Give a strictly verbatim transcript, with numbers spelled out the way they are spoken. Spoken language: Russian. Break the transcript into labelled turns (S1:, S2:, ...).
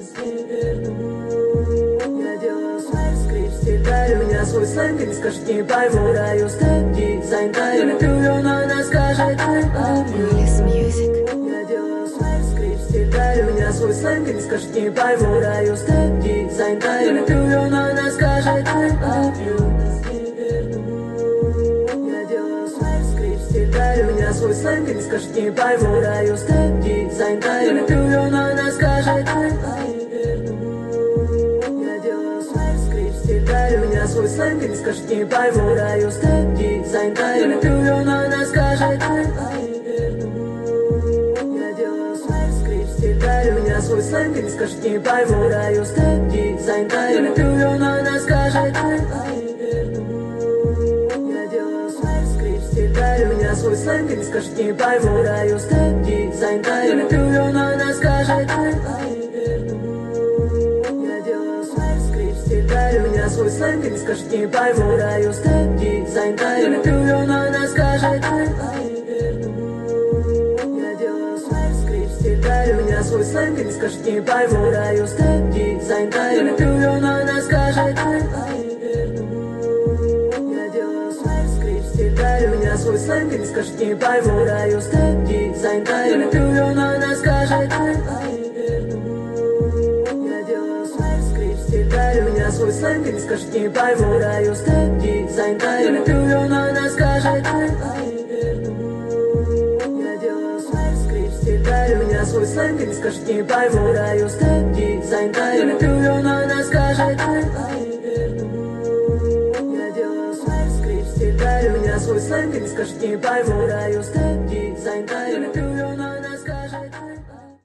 S1: Я делаю свой скрипт, стиль, дарю меня свой сленг, и не скажет, не пойму, даю степ, дизайн, я люблю, но она скажет I love you. Я делаю свой скрипт, стиль, дарю меня свой сленг, и не скажет, не пойму, даю степ, дизайн, я люблю, но она скажет I love you. Я делаю свой скрипт, стиль, дарю меня свой сленг, и не скажет, не пойму, даю степ, дизайн, я люблю, но она скажет I love you. Я делаю свой скрипт, стиль, дарю меня свой сленг, и не скажет, не пойму, даю степ, дизайн, я люблю, но она скажет I love you. Я делаю свой скрипт, стиль, дарю меня свой сленг, и не скажет, не пойму, даю степ, дизайн, я люблю, но она скажет I love you. Я делаю свой скрипт, стиль, дарю меня свой сленг, и не скажет, не пойму, даю степ, дизайн, я люблю, но она скажет I love you. Я делаю свой скрипт, стиль, дарю меня свой сленг, и не скажет, не пойму, даю степ, дизайн, я люблю, но она скажет I love you. Я делаю свой скрипт, стиль, дарю меня свой сленг, и не скажет, не пойму, даю степ, дизайн, я люблю, но она скажет I love you. Я делаю свой скрипт, стиль, дарю меня свой сленг, и не скажет, не пойму, даю степ, дизайн, я люблю, но она скажет I love you. Я делаю свой скрипт, стиль, дарю меня свой сленг, и не скажет, не пойму, даю степ, дизайн, я люблю, но она скажет I love you. Я делаю свой скрипт, стиль, дарю меня свой сленг, и не скажет, не пойму, даю степ, дизайн, я люблю, но она скажет I love you. Я делаю свой скрипт, стиль, дарю меня свой сленг, и не скажет, не пойму, даю степ, дизайн, я люблю.